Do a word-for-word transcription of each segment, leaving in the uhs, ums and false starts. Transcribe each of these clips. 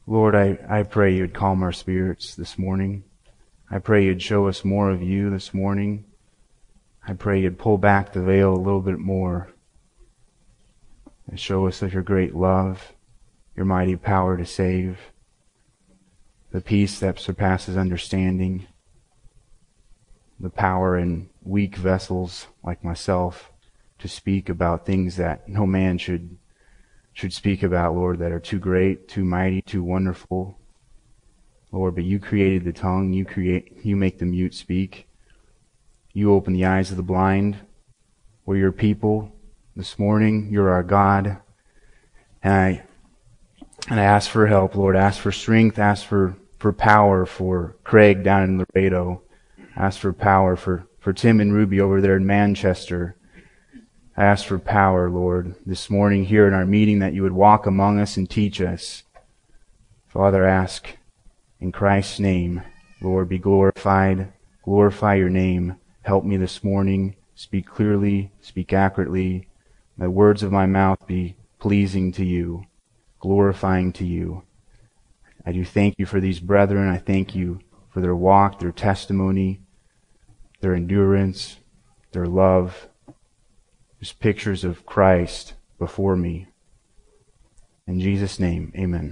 Lord, I, I pray you'd calm our spirits this morning. I pray you'd show us more of you this morning. I pray you'd pull back the veil a little bit more and show us of your great love, your mighty power to save, the peace that surpasses understanding, the power in weak vessels like myself to speak about things that no man should should speak about, Lord, that are too great, too mighty, too wonderful. Lord, but you created the tongue, you create you make the mute speak. You open the eyes of the blind. We're your people this morning. You're our God. And I and I ask for help, Lord. Ask for strength, ask for, for power for Craig down in Laredo. Ask for power for, for Tim and Ruby over there in Manchester. I ask for power, Lord, this morning here in our meeting, that you would walk among us and teach us. Father, ask in Christ's name, Lord, be glorified. Glorify your name. Help me this morning. Speak clearly, speak accurately. The words of my mouth be pleasing to you, glorifying to you. I do thank you for these brethren. I thank you for their walk, their testimony, their endurance, their love. Just pictures of Christ before me. In Jesus' name, amen.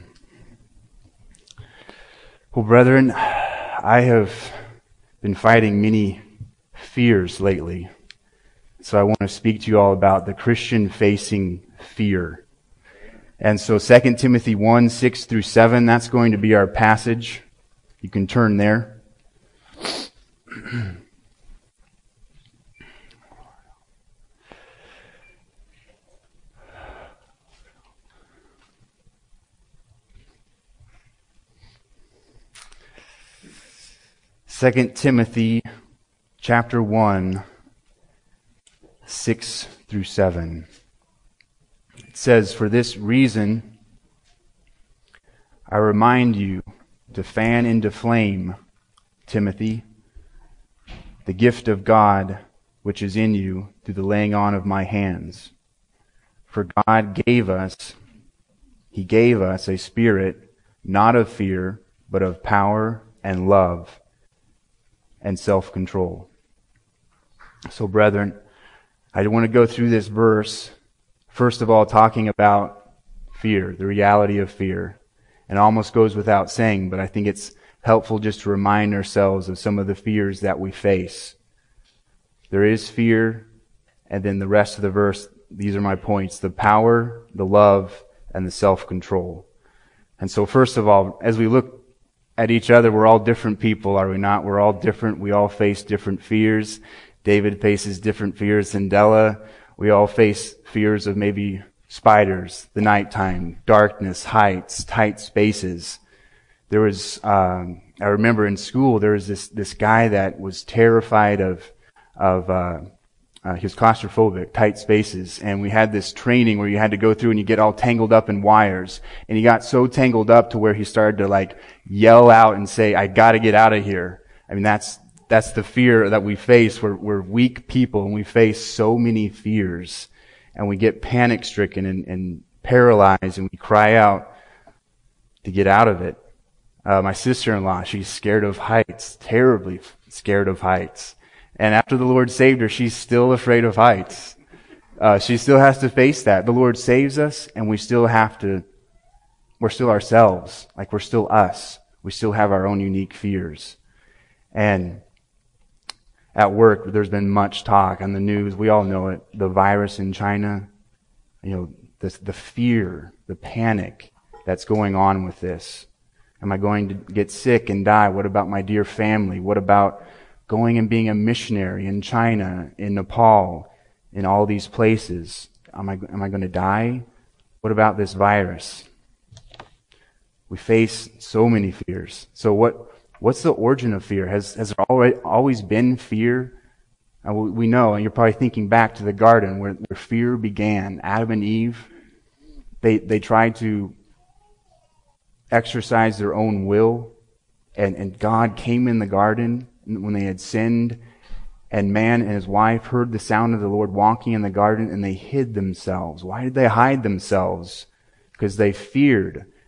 Well, brethren, I have been fighting many fears lately. So I want to speak to you all about the Christian facing fear. And so Second Timothy one, six through seven, that's going to be our passage. You can turn there. Second Timothy chapter one, six through seven. It says, "For this reason, I remind you to fan into flame, Timothy, the gift of God which is in you through the laying on of my hands. For God gave us, He gave us a spirit not of fear, but of power and love and self-control." So, brethren, I want to go through this verse, first of all, talking about fear, the reality of fear. And it almost goes without saying, but I think it's helpful just to remind ourselves of some of the fears that we face. There is fear, and then the rest of the verse, these are my points: the power, the love, and the self-control. And so, first of all, as we look at each other, we're all different people, are we not? We're all different. We all face different fears. David faces different fears than Della. We all face fears of maybe spiders, the nighttime, darkness, heights, tight spaces. There was, um, I remember in school, there was this, this guy that was terrified of, of, uh, uh, he was claustrophobic, tight spaces. And we had this training where you had to go through and you get all tangled up in wires. And he got so tangled up to where he started to like yell out and say, "I gotta get out of here." I mean, that's, that's the fear that we face. We're, we're weak people and we face so many fears. And we get panic stricken and, and paralyzed, and we cry out to get out of it. Uh, my sister-in-law, she's scared of heights, terribly scared of heights. And after the Lord saved her, she's still afraid of heights. Uh, she still has to face that. The Lord saves us, and we still have to, we're still ourselves. Like, we're still us. We still have our own unique fears. And at work, there's been much talk on the news. We all know it. The virus in China, you know, the, the fear, the panic that's going on with this. Am I going to get sick and die? What about my dear family? What about going and being a missionary in China, in Nepal, in all these places? Am I, am I going to die? What about this virus? We face so many fears. So what, what's the origin of fear? Has, has there already, always been fear? Uh, we know, and you're probably thinking back to the garden where, where fear began. Adam and Eve, they, they tried to exercise their own will, and, and God came in the garden when they had sinned, and man and his wife heard the sound of the Lord walking in the garden, and they hid themselves. Why did they hide themselves? Because they feared.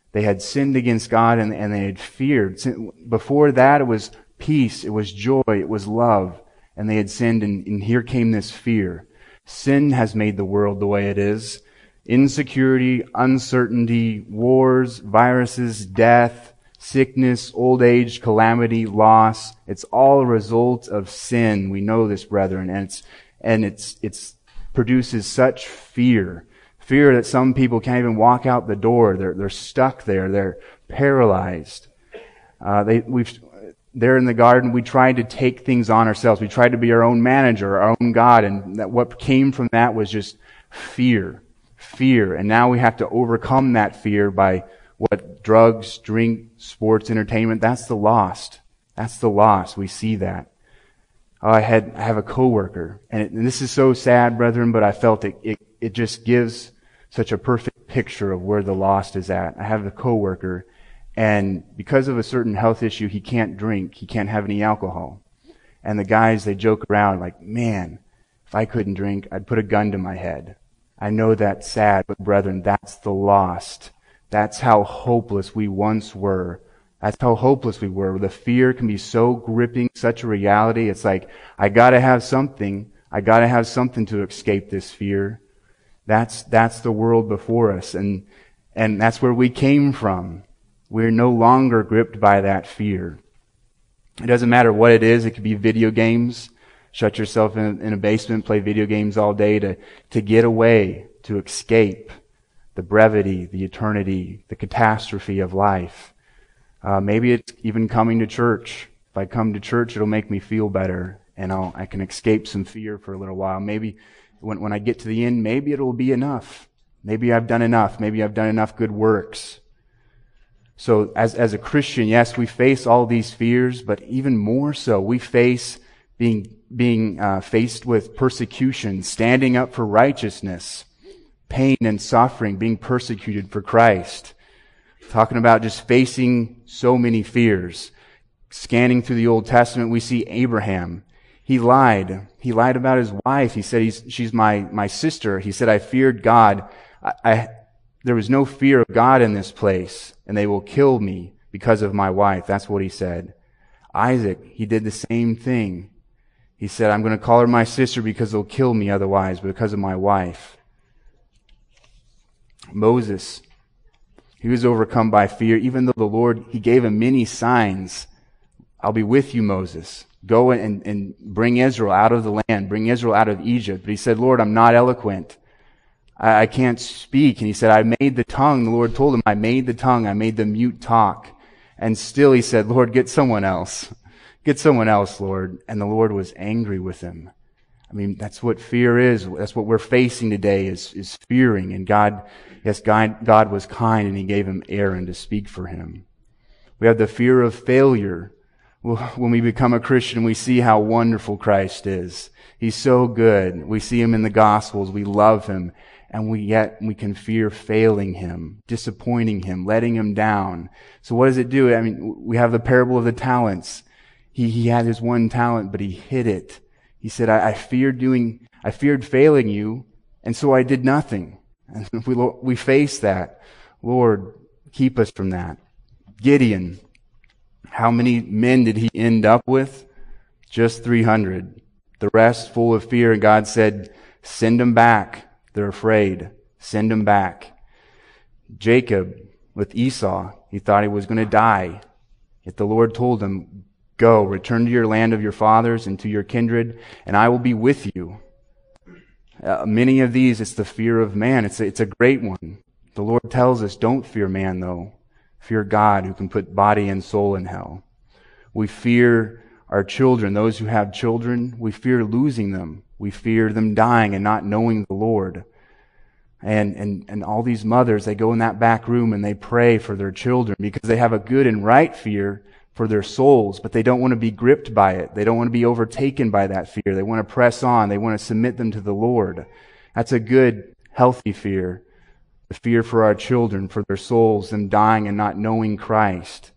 They had sinned against God and, and they had feared. Before that, it was peace, it was joy, it was love. And they had sinned, and, and here came this fear. Sin has made the world the way it is. Insecurity, uncertainty, wars, viruses, death, sickness, old age, calamity, loss. It's all a result of sin. We know this, brethren, and it's and it's it's produces such fear. Fear that some people can't even walk out the door. They're they're stuck there. They're paralyzed. Uh, they we've there in the garden. We tried to take things on ourselves. We tried to be our own manager, our own God, and that what came from that was just fear, fear. And now we have to overcome that fear by what drugs, drink, sports, entertainment. That's the lost. That's the lost. We see that. Oh, I had I have a coworker, and, it, and this is so sad, brethren, but I felt it, it. It just gives such a perfect picture of where the lost is at. I have a coworker, and because of a certain health issue, he can't drink. He can't have any alcohol. And the guys, they joke around like, man, if I couldn't drink, I'd put a gun to my head. I know that's sad, but brethren, that's the lost. That's how hopeless we once were. That's how hopeless we were. The fear can be so gripping, such a reality. It's like, I gotta have something. I gotta have something to escape this fear. That's, that's the world before us. And, and that's where we came from. We're no longer gripped by that fear. It doesn't matter what it is. It could be video games. Shut yourself in, in a basement, play video games all day to, to get away, to escape the brevity, the eternity, the catastrophe of life. Uh, maybe it's even coming to church. If I come to church, it'll make me feel better, and I'll, I can escape some fear for a little while. Maybe when, when I get to the end, maybe it'll be enough. Maybe I've done enough. Maybe I've done enough good works. So as, as a Christian, yes, we face all these fears, but even more so, we face being, being uh, faced with persecution, standing up for righteousness, pain and suffering, being persecuted for Christ. Talking about just facing so many fears. Scanning through the Old Testament, we see Abraham. He lied. He lied about his wife. He said, he's, she's my, my sister. He said, I feared God. I, I, there was no fear of God in this place, and they will kill me because of my wife. That's what he said. Isaac, he did the same thing. He said, I'm going to call her my sister because they'll kill me otherwise, because of my wife. Moses, he was overcome by fear, even though the Lord, he gave him many signs. I'll be with you, Moses. Go and, and bring Israel out of the land. Bring Israel out of Egypt. But he said, Lord, I'm not eloquent. I, I can't speak. And he said, I made the tongue. The Lord told him, I made the tongue. I made the mute talk. And still he said, Lord, get someone else. Get someone else, Lord. And the Lord was angry with him. I mean, that's what fear is. That's what we're facing today is, is fearing. And God, yes, God, God was kind and he gave him Aaron to speak for him. We have the fear of failure. When we become a Christian, we see how wonderful Christ is. He's so good. We see him in the Gospels. We love him. And we yet we can fear failing him, disappointing him, letting him down. So what does it do? I mean, we have the parable of the talents. He, he had his one talent, but he hid it. He said, I, I feared doing, I feared failing you, and so I did nothing. And we, we face that. Lord, keep us from that. Gideon, how many men did he end up with? Just three hundred. The rest full of fear, and God said, send them back. They're afraid. Send them back. Jacob, with Esau, he thought he was going to die. Yet the Lord told him, go, return to your land of your fathers and to your kindred, and I will be with you. Uh, many of these, it's the fear of man. It's a, it's a great one. The Lord tells us, don't fear man, though. Fear God, who can put body and soul in hell. We fear our children, those who have children. We fear losing them. We fear them dying and not knowing the Lord. And, and, and all these mothers, they go in that back room and they pray for their children because they have a good and right fear for their souls, but they don't want to be gripped by it. They don't want to be overtaken by that fear. They want to press on. They want to submit them to the Lord. That's a good, healthy fear. The fear for our children, for their souls, them dying and not knowing Christ.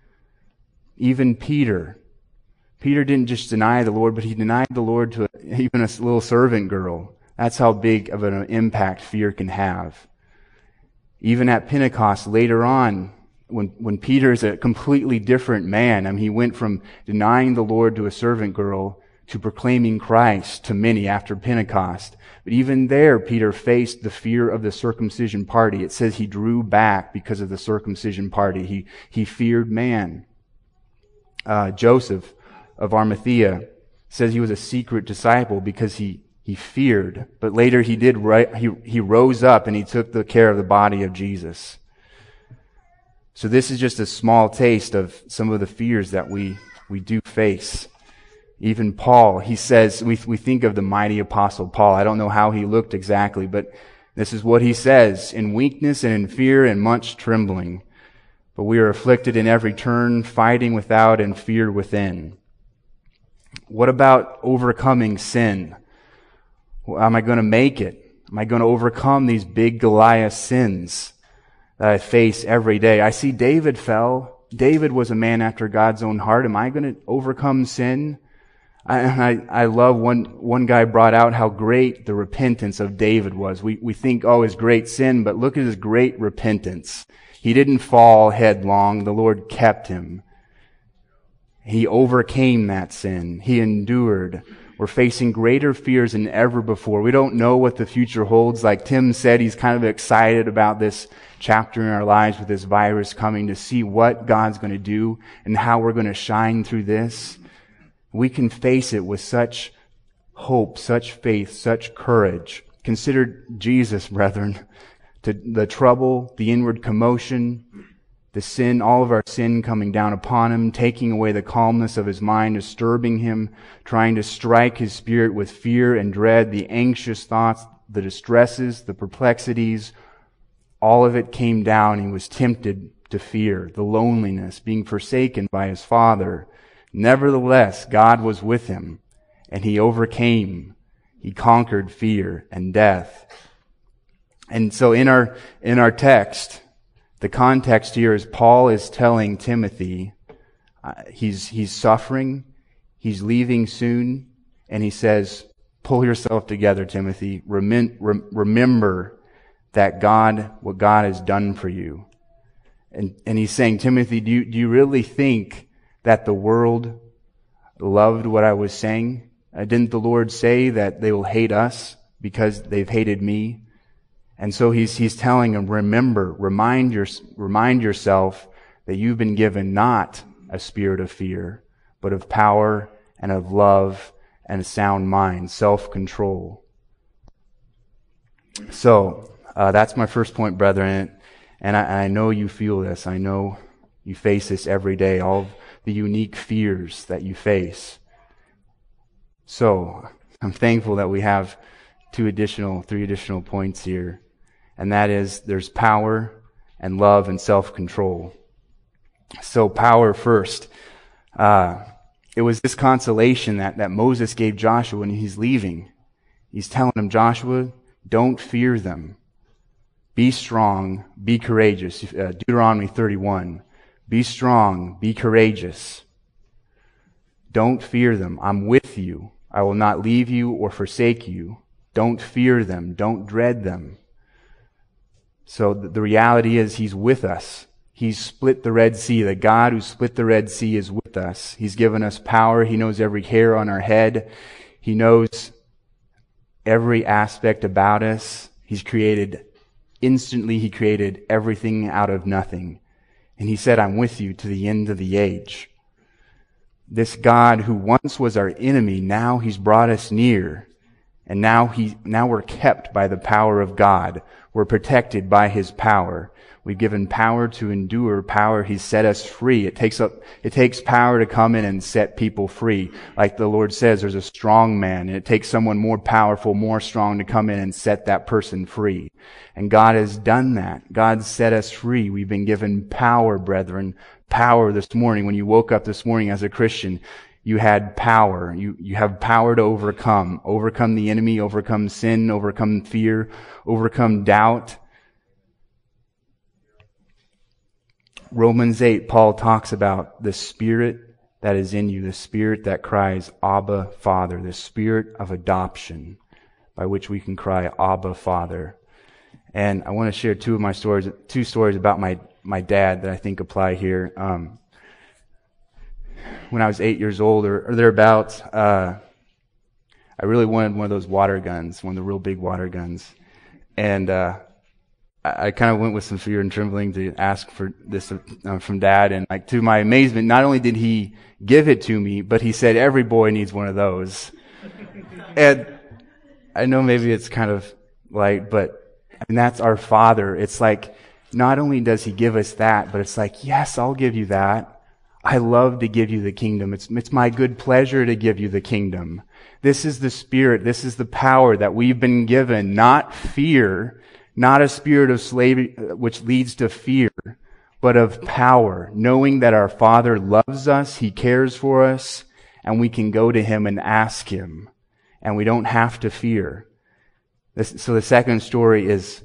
Even Peter. Peter didn't just deny the Lord, but he denied the Lord to even a little servant girl. That's how big of an impact fear can have. Even at Pentecost later on, when, when Peter's a completely different man, I mean, he went from denying the Lord to a servant girl to proclaiming Christ to many after Pentecost. But even there, Peter faced the fear of the circumcision party. It says he drew back because of the circumcision party. He, he feared man. Uh, Joseph of Arimathea says he was a secret disciple because he, he feared. But later he did right, he, he rose up and he took the care of the body of Jesus. So this is just a small taste of some of the fears that we, we do face. Even Paul, he says, we, we think of the mighty apostle Paul. I don't know how he looked exactly, but this is what he says: in weakness and in fear and much trembling. But we are afflicted in every turn, fighting without and fear within. What about overcoming sin? Well, am I going to make it? Am I going to overcome these big Goliath sins that I face every day? I see David fell. David was a man after God's own heart. Am I going to overcome sin? I, I, I love one, one guy brought out how great the repentance of David was. We, we think, oh, his great sin, but look at his great repentance. He didn't fall headlong. The Lord kept him. He overcame that sin. He endured. We're facing greater fears than ever before. We don't know what the future holds. Like Tim said, he's kind of excited about this chapter in our lives with this virus coming, to see what God's going to do and how we're going to shine through this. We can face it with such hope, such faith, such courage. Consider Jesus, brethren. To the trouble, the inward commotion, the sin, all of our sin coming down upon him, taking away the calmness of his mind, disturbing him, trying to strike his spirit with fear and dread, the anxious thoughts, the distresses, the perplexities, all of it came down. He was tempted to fear, the loneliness, being forsaken by his Father. Nevertheless, God was with him, and he overcame. He conquered fear and death. And so in our, in our text, the context here is Paul is telling Timothy, uh, he's, he's suffering, he's leaving soon, and he says, pull yourself together, Timothy. Remem- rem- remember that God, what God has done for you. And, and he's saying, Timothy, do you, do you really think that the world loved what I was saying? Uh, didn't the Lord say that they will hate us because they've hated me? And so he's, he's telling them, remember, remind your, remind yourself that you've been given not a spirit of fear, but of power and of love and a sound mind, self-control. So, uh, that's my first point, brethren. And I, I know you feel this. I know you face this every day, all the unique fears that you face. So, I'm thankful that we have two additional, three additional points here. And that is, there's power and love and self-control. So power first. Uh, it was this consolation that, that Moses gave Joshua when he's leaving. He's telling him, Joshua, don't fear them. Be strong, be courageous. Uh, Deuteronomy thirty-one. Be strong, be courageous. Don't fear them. I'm with you. I will not leave you or forsake you. Don't fear them. Don't dread them. So the reality is He's with us. He's split the Red Sea. The God who split the Red Sea is with us. He's given us power. He knows every hair on our head. He knows every aspect about us. He's created, instantly He created everything out of nothing. And He said, I'm with you to the end of the age. This God who once was our enemy, now He's brought us near. And now he, now we're kept by the power of God. We're protected by His power. We've given power to endure, power. He's set us free. It takes up, it takes power to come in and set people free. Like the Lord says, there's a strong man, and it takes someone more powerful, more strong to come in and set that person free. And God has done that. God set us free. We've been given power, brethren. Power this morning. When you woke up this morning as a Christian, you had power. You, you have power to overcome. Overcome the enemy, overcome sin, overcome fear, overcome doubt. Romans eight, Paul talks about the Spirit that is in you, the Spirit that cries, Abba, Father, the Spirit of adoption by which we can cry, Abba, Father. And I want to share two of my stories, two stories about my, my dad that I think apply here. Um, when I was eight years old or, or thereabouts, uh, I really wanted one of those water guns, one of the real big water guns. And, uh, I, I kind of went with some fear and trembling to ask for this uh, from Dad. And like, to my amazement, not only did he give it to me, but he said, every boy needs one of those. And I know maybe it's kind of light, but I mean, that's our Father. It's like, not only does he give us that, but it's like, yes, I'll give you that. I love to give you the kingdom. It's, it's my good pleasure to give you the kingdom. This is the Spirit. This is the power that we've been given, not fear, not a spirit of slavery, which leads to fear, but of power, knowing that our Father loves us, He cares for us, and we can go to Him and ask Him, and we don't have to fear. This, so the second story is,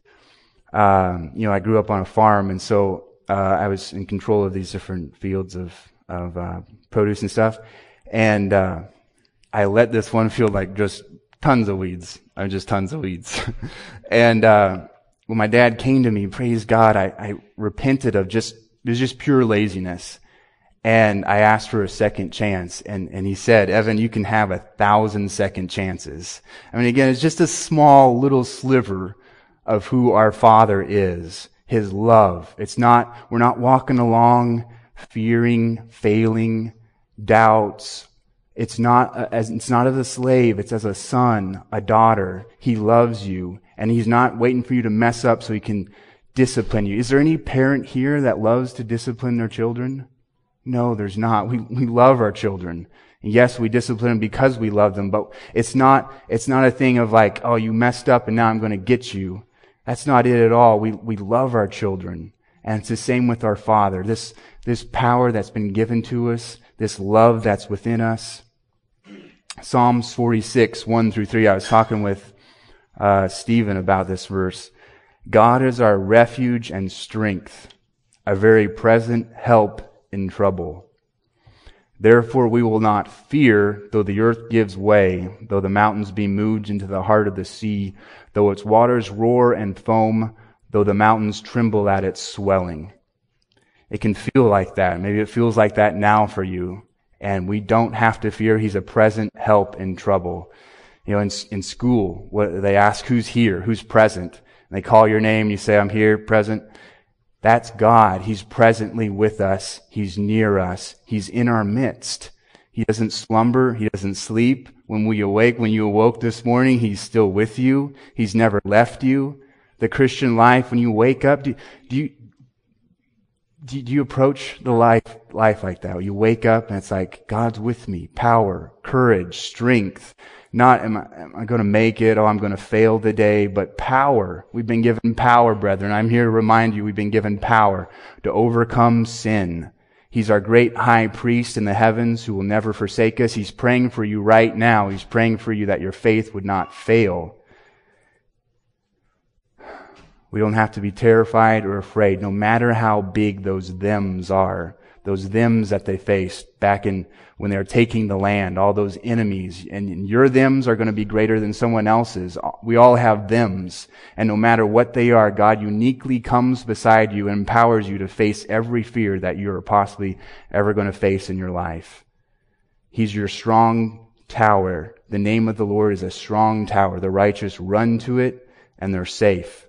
um, you know, I grew up on a farm, and so uh, I was in control of these different fields of of uh, produce and stuff, and uh, I let this one field like just tons of weeds. I mean, just tons of weeds. and uh, when my dad came to me, praise God, I, I repented of just, it was just pure laziness. And I asked for a second chance. And, and he said, Evan, you can have a thousand second chances. I mean, again, it's just a small little sliver of who our Father is. His love. It's not, we're not walking along fearing, failing, doubts. It's not as, it's not as a slave. It's as a son, a daughter. He loves you, and He's not waiting for you to mess up so He can discipline you. Is there any parent here that loves to discipline their children? No, there's not. We, we love our children. And yes, we discipline them because we love them, but it's not, it's not a thing of like, oh, you messed up and now I'm going to get you. That's not it at all. We, we love our children. And it's the same with our Father. This, this power that's been given to us, this love that's within us. Psalms forty-six, one through three. I was talking with, uh, Stephen about this verse. God is our refuge and strength, a very present help in trouble. Therefore we will not fear, though the earth gives way, though the mountains be moved into the heart of the sea, though its waters roar and foam, though the mountains tremble at its swelling. It can feel like that. Maybe it feels like that now for you. And we don't have to fear. He's a present help in trouble. You know, in, in school, what, they ask who's here, who's present. And they call your name, you say, I'm here, present. That's God. He's presently with us. He's near us. He's in our midst. He doesn't slumber. He doesn't sleep. When we awake, when you awoke this morning, He's still with you. He's never left you. The Christian life, when you wake up, do, do you, do, do you approach the life, life like that? You wake up and it's like, God's with me. Power, courage, strength. Not, am I, am I going to make it? Oh, I'm going to fail today. But power. We've been given power, brethren. I'm here to remind you we've been given power to overcome sin. He's our great high priest in the heavens who will never forsake us. He's praying for you right now. He's praying for you that your faith would not fail. We don't have to be terrified or afraid, no matter how big those thems are. Those thems that they faced back in when they were taking the land, all those enemies. And your thems are going to be greater than someone else's. We all have thems. And no matter what they are, God uniquely comes beside you and empowers you to face every fear that you're possibly ever going to face in your life. He's your strong tower. The name of the Lord is a strong tower. The righteous run to it and they're safe.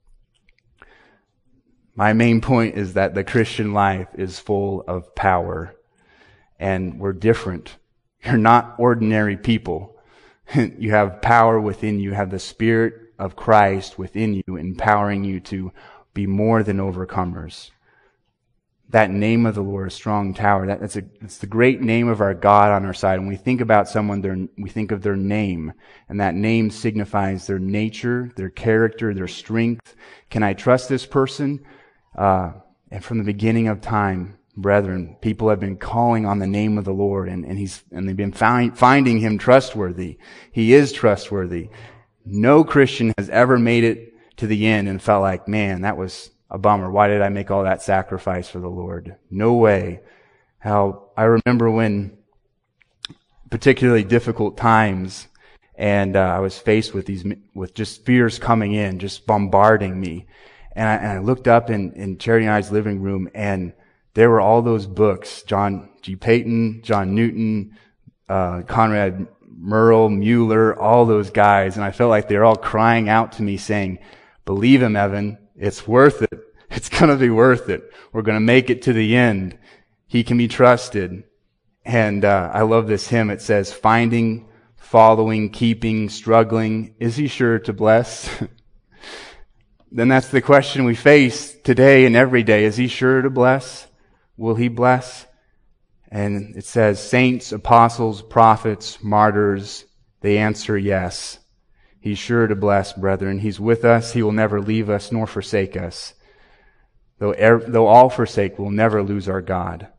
My main point is that the Christian life is full of power, and we're different. You're not ordinary people. You have power within you. You have the Spirit of Christ within you, empowering you to be more than overcomers. That name of the Lord, a strong tower, that, that's a, it's the great name of our God on our side. When we think about someone, their, we think of their name, and that name signifies their nature, their character, their strength. Can I trust this person? Uh, and from the beginning of time, brethren, people have been calling on the name of the Lord, and, and he's, and they've been find, finding Him trustworthy. He is trustworthy. No Christian has ever made it to the end and felt like, man, that was a bummer. Why did I make all that sacrifice for the Lord? No way. How, I remember when particularly difficult times, And uh, I was faced with these, with just fears coming in, just bombarding me. And I, and I looked up in, in Charity and I's living room, and there were all those books, John G. Paton, John Newton, uh, Conrad Murrell, Mueller, all those guys. And I felt like they were all crying out to me saying, believe him, Evan. It's worth it. It's going to be worth it. We're going to make it to the end. He can be trusted. And uh, I love this hymn. It says, finding, following, keeping, struggling, is he sure to bless? Then that's the question we face today and every day. Is he sure to bless? Will he bless? And it says, saints, apostles, prophets, martyrs, they answer yes. He's sure to bless, brethren. He's with us. He will never leave us nor forsake us. Though, er, though all forsake, we'll never lose our God.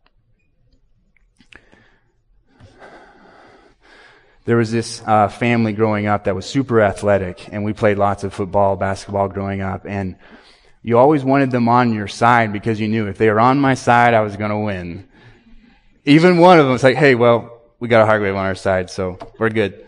There was this uh, family growing up that was super athletic, and we played lots of football, basketball growing up, and you always wanted them on your side because you knew if they were on my side, I was going to win. Even one of them was like, hey, well, we got a Hargrave on our side, so we're good.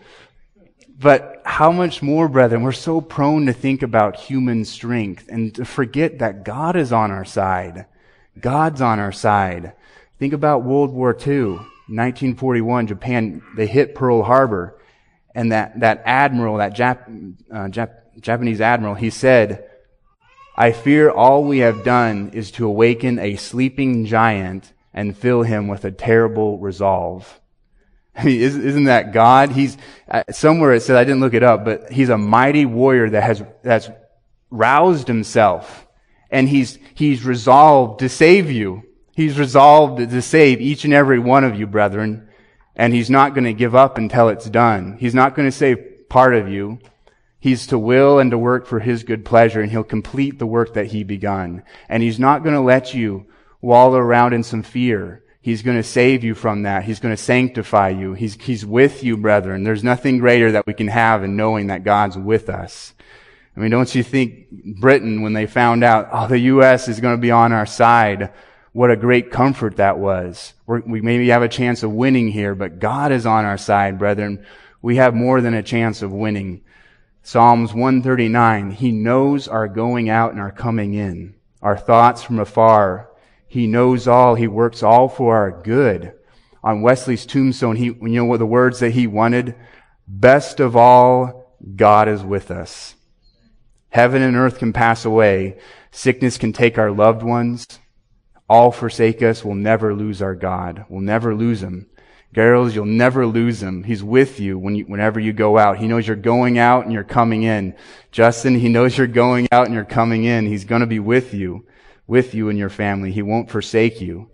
But how much more, brethren, we're so prone to think about human strength and to forget that God is on our side. God's on our side. Think about World War Two. nineteen forty-one, Japan, they hit Pearl Harbor, and that, that admiral, that Jap, uh, Jap, Japanese admiral, he said, I fear all we have done is to awaken a sleeping giant and fill him with a terrible resolve. I mean, isn't that God? He's, uh, somewhere it said, I didn't look it up, but he's a mighty warrior that has, that's roused himself, and he's, he's resolved to save you. He's resolved to save each and every one of you, brethren, and he's not going to give up until it's done. He's not going to save part of you. He's to will and to work for his good pleasure, and he'll complete the work that he begun. And he's not going to let you wallow around in some fear. He's going to save you from that. He's going to sanctify you. He's, he's with you, brethren. There's nothing greater that we can have in knowing that God's with us. I mean, don't you think Britain, when they found out, oh, the U S is going to be on our side, what a great comfort that was. We're, we maybe have a chance of winning here, but God is on our side, brethren. We have more than a chance of winning. Psalms one thirty-nine, He knows our going out and our coming in, our thoughts from afar. He knows all. He works all for our good. On Wesley's tombstone, he, you know what the words that he wanted? Best of all, God is with us. Heaven and earth can pass away. Sickness can take our loved ones. All forsake us. We'll never lose our God. We'll never lose him. Girls, you'll never lose him. He's with you, when you whenever you go out. He knows you're going out and you're coming in. Justin, he knows you're going out and you're coming in. He's going to be with you. With you and your family. He won't forsake you.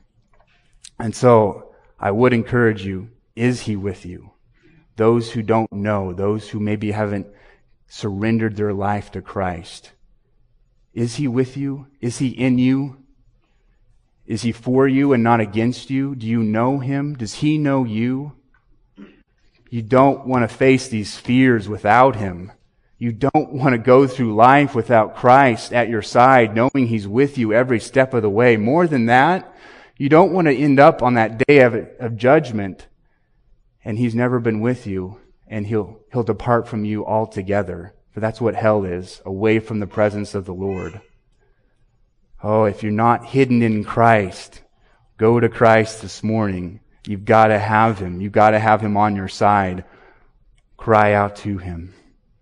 And so, I would encourage you, is he with you? Those who don't know, those who maybe haven't surrendered their life to Christ. Is he with you? Is he in you? Is he for you and not against you? Do you know him? Does he know you? You don't want to face these fears without him. You don't want to go through life without Christ at your side, knowing he's with you every step of the way. More than that, you don't want to end up on that day of, of judgment and he's never been with you and he'll, he'll depart from you altogether. For that's what hell is, away from the presence of the Lord. Oh, if you're not hidden in Christ, go to Christ this morning. You've got to have him. You've got to have him on your side. Cry out to him.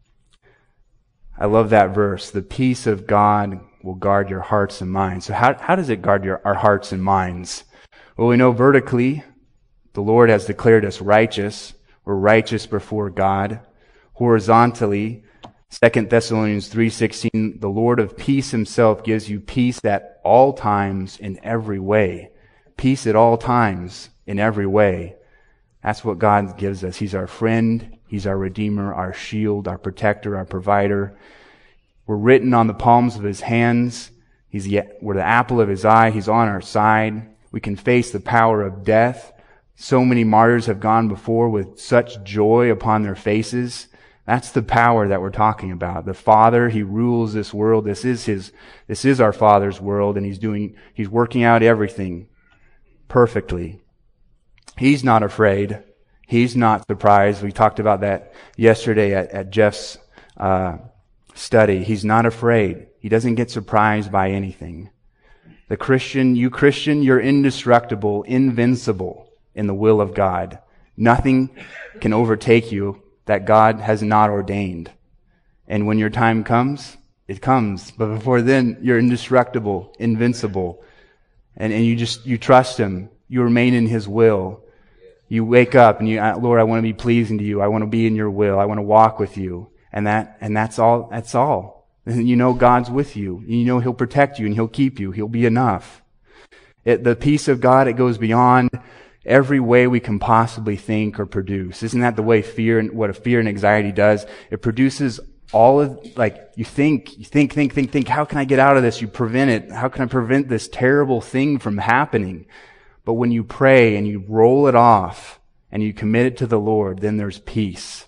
I love that verse. The peace of God will guard your hearts and minds. So how, how does it guard your, our hearts and minds? Well, we know vertically, the Lord has declared us righteous. We're righteous before God. Horizontally, Second Thessalonians three sixteen, the Lord of peace himself gives you peace at all times in every way. Peace at all times in every way. That's what God gives us. He's our friend. He's our Redeemer, our shield, our protector, our provider. We're written on the palms of his hands. He's the, we're the apple of his eye. He's on our side. We can face the power of death. So many martyrs have gone before with such joy upon their faces. That's the power that we're talking about. The Father, he rules this world. This is his, this is our Father's world, and he's doing, he's working out everything perfectly. He's not afraid. He's not surprised. We talked about that yesterday at, at Jeff's uh, study. He's not afraid. He doesn't get surprised by anything. The Christian, you Christian, you're indestructible, invincible in the will of God. Nothing can overtake you that God has not ordained. And when your time comes, it comes. But before then, you're indestructible, invincible. And, and you just, you trust Him. You remain in His will. You wake up and you, Lord, I want to be pleasing to you. I want to be in your will. I want to walk with you. And that, and that's all, that's all. And you know God's with you. You know He'll protect you and He'll keep you. He'll be enough. It, the peace of God, it goes beyond every way we can possibly think or produce. Isn't that the way fear and what a fear and anxiety does? It produces all of, like, you think, you think, think, think, think, how can I get out of this? You prevent it. How can I prevent this terrible thing from happening? But when you pray and you roll it off and you commit it to the Lord, then there's peace.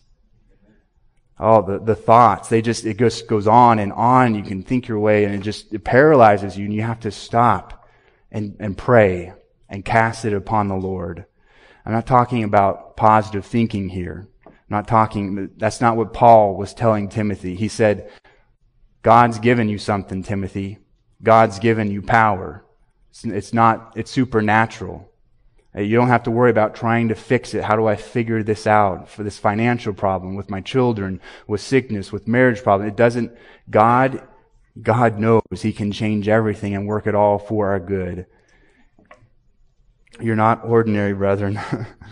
Oh, the, the thoughts, they just, it just goes on and on. You can think your way and it just, it paralyzes you and you have to stop and, and pray and cast it upon the Lord. I'm not talking about positive thinking here. I'm not talking, that's not what Paul was telling Timothy. He said, God's given you something, Timothy. God's given you power. It's, it's not, it's supernatural. You don't have to worry about trying to fix it. How do I figure this out for this financial problem with my children, with sickness, with marriage problem? It doesn't, God, God knows He can change everything and work it all for our good. You're not ordinary, brethren.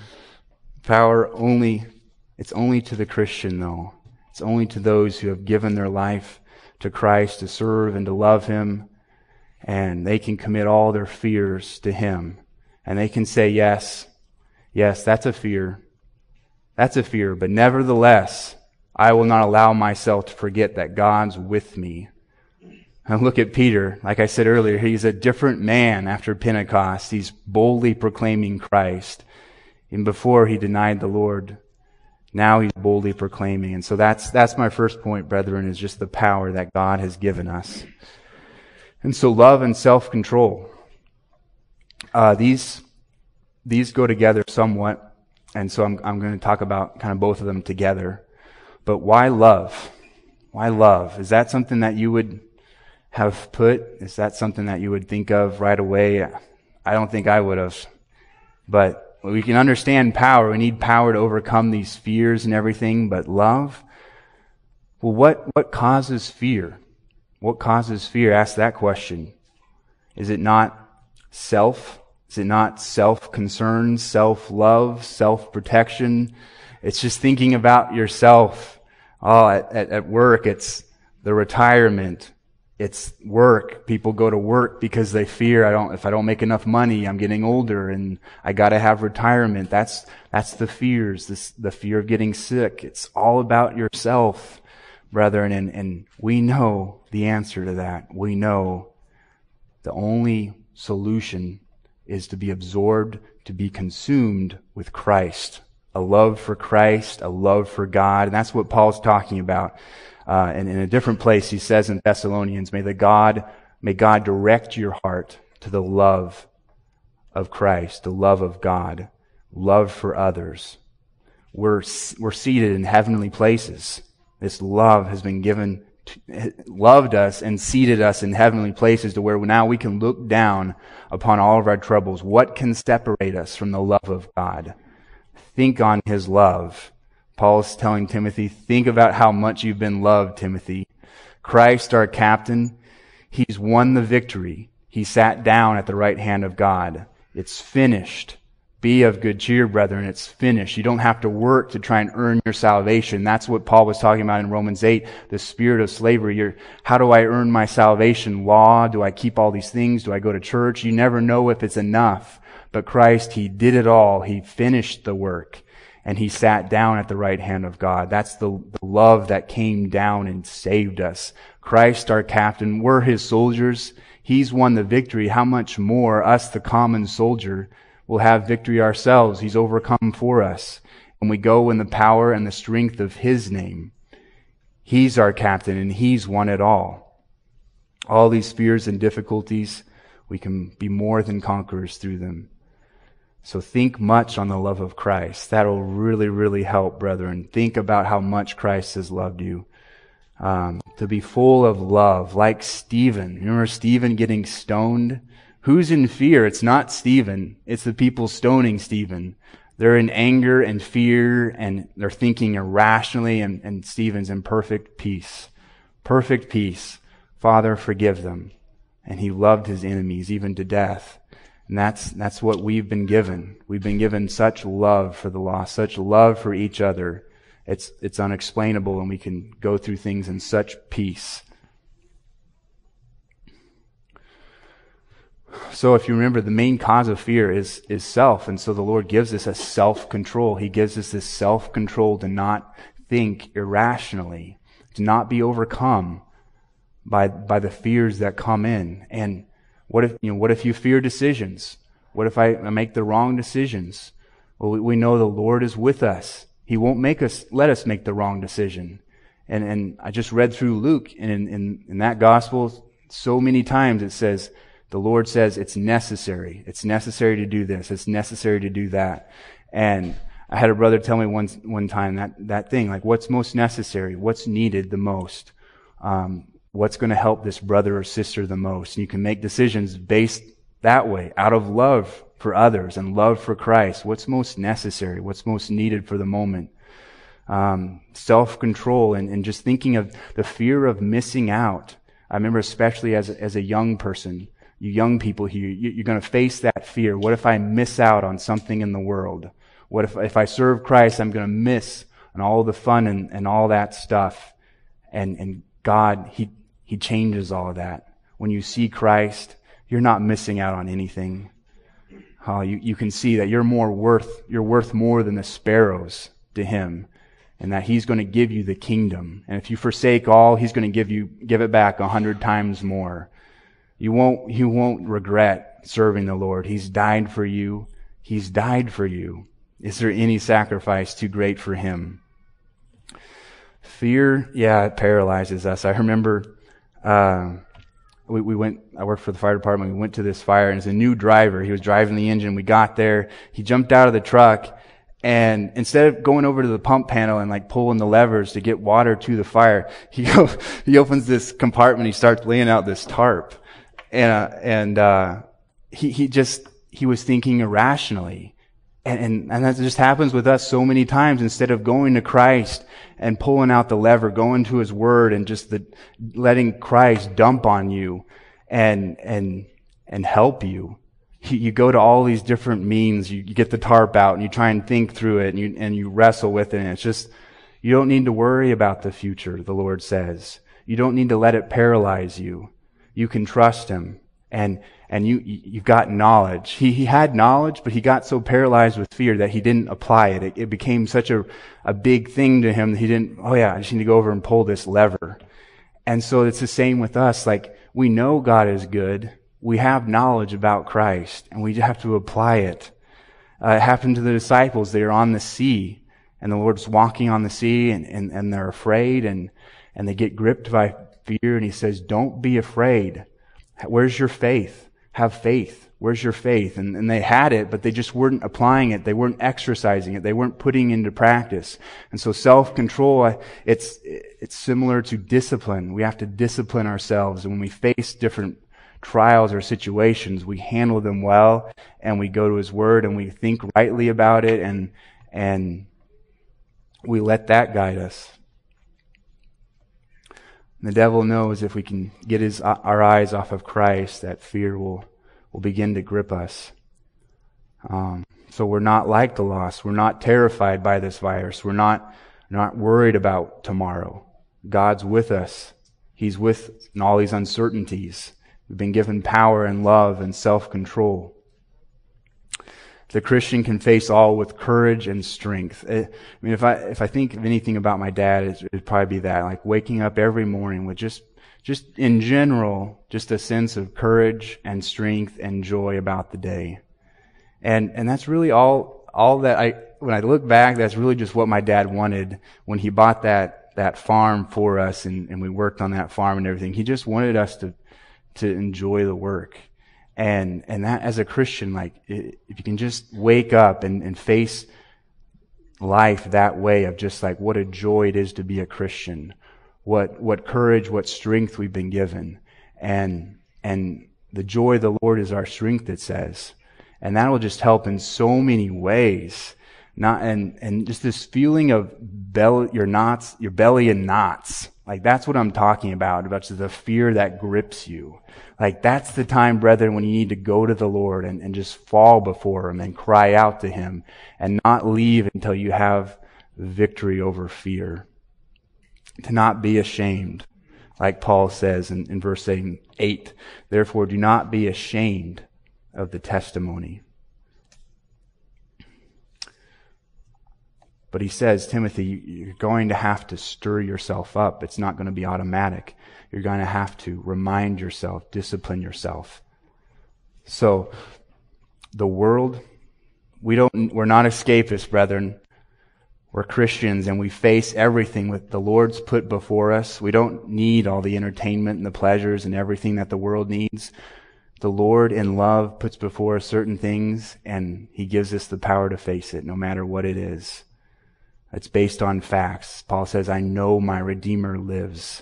Power only, it's only to the Christian though. It's only to those who have given their life to Christ to serve and to love Him. And they can commit all their fears to Him. And they can say, yes, yes, that's a fear. That's a fear. But nevertheless, I will not allow myself to forget that God's with me. And look at Peter. Like I said earlier, he's a different man after Pentecost. He's boldly proclaiming Christ. And before he denied the Lord, now he's boldly proclaiming. And so that's, that's my first point, brethren, is just the power that God has given us. And so love and self-control. Uh, these, these go together somewhat. And so I'm, I'm going to talk about kind of both of them together. But why love? Why love? Is that something that you would have put? Is that something that you would think of right away? I don't think I would have. But we can understand power. We need power to overcome these fears and everything. But love? Well, what, what causes fear? What causes fear? Ask that question. Is it not self? Is it not self-concern, self-love, self-protection? It's just thinking about yourself. Oh, at, at, at work, it's the retirement. It's work. People go to work because they fear, I don't, if I don't make enough money, I'm getting older and I gotta have retirement. That's, that's the fears, this, the fear of getting sick. It's all about yourself, brethren, and, and we know the answer to that. We know the only solution is to be absorbed, to be consumed with Christ. A love for Christ, a love for God. And that's what Paul's talking about. Uh, and in a different place, he says in Thessalonians, may the God, may God direct your heart to the love of Christ, the love of God, love for others. We're, we're seated in heavenly places. This love has been given, to, loved us and seated us in heavenly places to where now we can look down upon all of our troubles. What can separate us from the love of God? Think on His love. Paul's telling Timothy, think about how much you've been loved, Timothy. Christ, our captain, He's won the victory. He sat down at the right hand of God. It's finished. Be of good cheer, brethren. It's finished. You don't have to work to try and earn your salvation. That's what Paul was talking about in Romans eight, the spirit of slavery. You're, how do I earn my salvation? Law? Do I keep all these things? Do I go to church? You never know if it's enough. But Christ, He did it all. He finished the work. And He sat down at the right hand of God. That's the, the love that came down and saved us. Christ, our captain, we're His soldiers. He's won the victory. How much more us, the common soldier, will have victory ourselves? He's overcome for us. And we go in the power and the strength of His name. He's our captain and He's won it all. All these fears and difficulties, we can be more than conquerors through them. So think much on the love of Christ. That'll really, really help, brethren. Think about how much Christ has loved you. Um, to be full of love, like Stephen. Remember Stephen getting stoned? Who's in fear? It's not Stephen. It's the people stoning Stephen. They're in anger and fear, and they're thinking irrationally, and, and Stephen's in perfect peace. Perfect peace. Father, forgive them. And he loved his enemies, even to death. And that's, that's what we've been given. We've been given such love for the lost, such love for each other. It's, it's unexplainable, and we can go through things in such peace. So if you remember, the main cause of fear is, is self. And so the Lord gives us a self-control. He gives us this self-control to not think irrationally, to not be overcome by, by the fears that come in. And what if, you know, what if you fear decisions? What if I, I make the wrong decisions? Well, we, we know the Lord is with us. He won't make us, let us make the wrong decision. And, and I just read through Luke, and in, in, in that gospel, so many times it says, the Lord says it's necessary. It's necessary to do this. It's necessary to do that. And I had a brother tell me one, one time that, that thing, like what's most necessary? What's needed the most? Um, what's going to help this brother or sister the most? And you can make decisions based that way, out of love for others and love for Christ. What's most necessary? What's most needed for the moment? Um, self-control and, and just thinking of the fear of missing out. I remember especially as a, as a young person, you young people here, you, you're going to face that fear. What if I miss out on something in the world? What if, if I serve Christ, I'm going to miss on all the fun and, and all that stuff? And, and God, He, He changes all of that. When you see Christ, you're not missing out on anything. Uh, you, you can see that you're more worth, you're worth more than the sparrows to Him, and that He's going to give you the kingdom. And if you forsake all, He's going to give you, give it back a hundred times more. You won't, you won't regret serving the Lord. He's died for you. He's died for you. Is there any sacrifice too great for Him? Fear, yeah, it paralyzes us. I remember, uh, we, we went, I worked for the fire department. We went to this fire, and as a new driver, he was driving the engine. We got there. He jumped out of the truck, and instead of going over to the pump panel and like pulling the levers to get water to the fire, he go, he opens this compartment. He starts laying out this tarp. And, uh, and, uh, he, he just, he was thinking irrationally. And, and, and that just happens with us so many times. Instead of going to Christ and pulling out the lever, going to His Word and just the, letting Christ dump on you and, and, and help you. You, you go to all these different means. You, you get the tarp out and you try and think through it, and you, and you wrestle with it. And it's just, you don't need to worry about the future, the Lord says. You don't need to let it paralyze you. You can trust Him, and and you you've got knowledge. He he had knowledge, but he got so paralyzed with fear that he didn't apply it. It, it became such a a big thing to him that he didn't. Oh yeah, I just need to go over and pull this lever. And so it's the same with us. Like, we know God is good. We have knowledge about Christ, and we have to apply it. Uh, it happened to the disciples. They are on the sea, and the Lord's walking on the sea, and and, and they're afraid, and and they get gripped by fear, and He says, don't be afraid. Where's your faith? Have faith. Where's your faith? And, and they had it, but they just weren't applying it. They weren't exercising it. They weren't putting into practice. And so self-control, it's, it's similar to discipline. We have to discipline ourselves. And when we face different trials or situations, we handle them well, and we go to His Word, and we think rightly about it, and, and we let that guide us. The devil knows if we can get his our eyes off of Christ, that fear will will begin to grip us. Um, so we're not like the lost. We're not terrified by this virus. We're not not worried about tomorrow. God's with us. He's with in all these uncertainties. We've been given power and love and self-control. The Christian can face all with courage and strength. I mean, if I if I think of anything about my dad, it'd probably be that, like waking up every morning with just, just in general, just a sense of courage and strength and joy about the day. And and that's really all all that I, when I look back, that's really just what my dad wanted when he bought that that farm for us, and, and we worked on that farm and everything. He just wanted us to to enjoy the work. And and that as a Christian, like, if you can just wake up and, and face life that way of just like what a joy it is to be a Christian, what what courage, what strength we've been given, and and the joy of the Lord is our strength, it says, and that will just help in so many ways. Not and and just this feeling of belly, your knots, your belly in knots. Like that's what I'm talking about, about just the fear that grips you. Like that's the time, brethren, when you need to go to the Lord and, and just fall before Him and cry out to Him and not leave until you have victory over fear. To not be ashamed, like Paul says in, in verse eight, therefore do not be ashamed of the testimony. But he says, Timothy, you're going to have to stir yourself up. It's not going to be automatic. You're going to have to remind yourself, discipline yourself. So, the world, we don't, we're not escapists, brethren. We're Christians and we face everything that the Lord's put before us. We don't need all the entertainment and the pleasures and everything that the world needs. The Lord in love puts before us certain things and He gives us the power to face it no matter what it is. It's based on facts. Paul says, I know my Redeemer lives.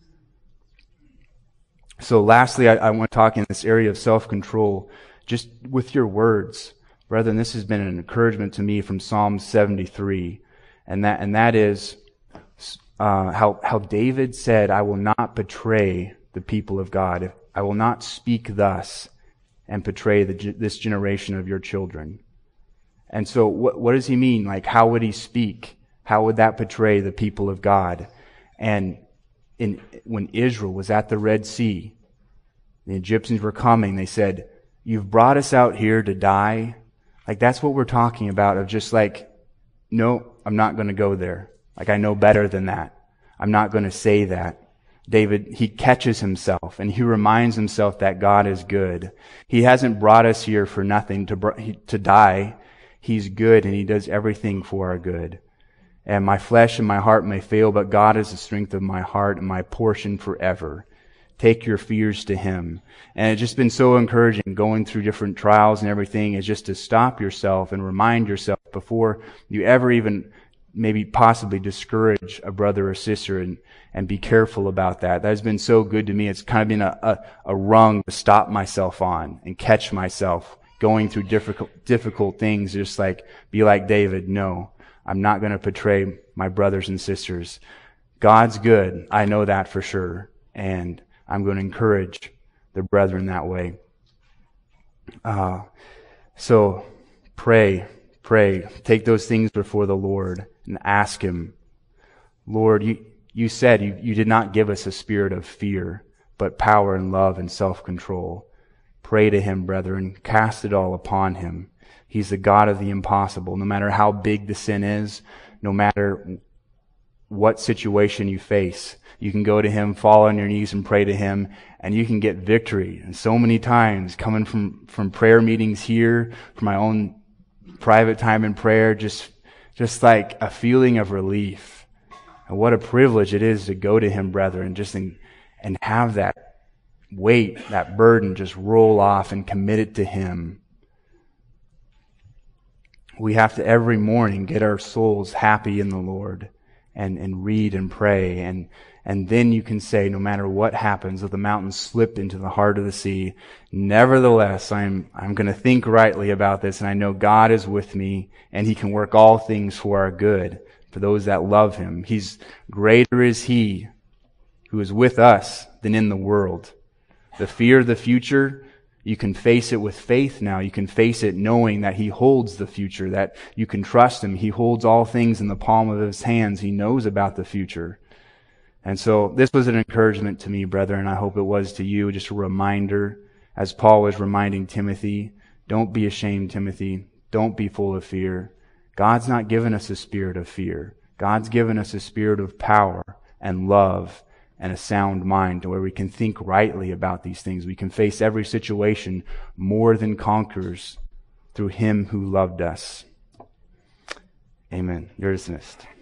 So lastly, I, I want to talk in this area of self-control, just with your words. Brethren, this has been an encouragement to me from Psalm seventy-three. And that, and that is uh, how, how David said, I will not betray the people of God. I will not speak thus and betray the, this generation of your children. And so what, what does he mean? Like, how would he speak? How would that betray the people of God? And in, when Israel was at the Red Sea, the Egyptians were coming, they said, you've brought us out here to die. Like, that's what we're talking about, of just like, no, I'm not going to go there. Like, I know better than that. I'm not going to say that. David, he catches himself and he reminds himself that God is good. He hasn't brought us here for nothing, to, to die. He's good and He does everything for our good. And my flesh and my heart may fail, but God is the strength of my heart and my portion forever. Take your fears to Him. And it's just been so encouraging going through different trials and everything, is just to stop yourself and remind yourself before you ever even maybe possibly discourage a brother or sister, and, and be careful about that. That has been so good to me. It's kind of been a, a, a rung to stop myself on and catch myself going through difficult, difficult things, just like, be like David. No, I'm not going to betray my brothers and sisters. God's good. I know that for sure. And I'm going to encourage the brethren that way. Uh, so pray, pray. Take those things before the Lord and ask Him, Lord, you, you said you, you did not give us a spirit of fear, but power and love and self-control. Pray to Him, brethren. Cast it all upon Him. He's the God of the impossible. No matter how big the sin is, no matter what situation you face, you can go to Him, fall on your knees and pray to Him, and you can get victory. And so many times, coming from, from prayer meetings here, from my own private time in prayer, just, just like a feeling of relief. And what a privilege it is to go to Him, brethren, just in, and have that weight, that burden just roll off and commit it to Him. We have to every morning get our souls happy in the Lord and, and read and pray. And, and then you can say, no matter what happens, if the mountains slip into the heart of the sea, nevertheless, I'm, I'm going to think rightly about this, and I know God is with me and He can work all things for our good, for those that love Him. He's greater is He who is with us than in the world. The fear of the future, you can face it with faith now. You can face it knowing that He holds the future, that you can trust Him. He holds all things in the palm of His hands. He knows about the future. And so this was an encouragement to me, brethren. I hope it was to you, just a reminder, as Paul was reminding Timothy, don't be ashamed, Timothy. Don't be full of fear. God's not given us a spirit of fear. God's given us a spirit of power and love and a sound mind, to where we can think rightly about these things. We can face every situation more than conquerors through Him who loved us. Amen. You're dismissed.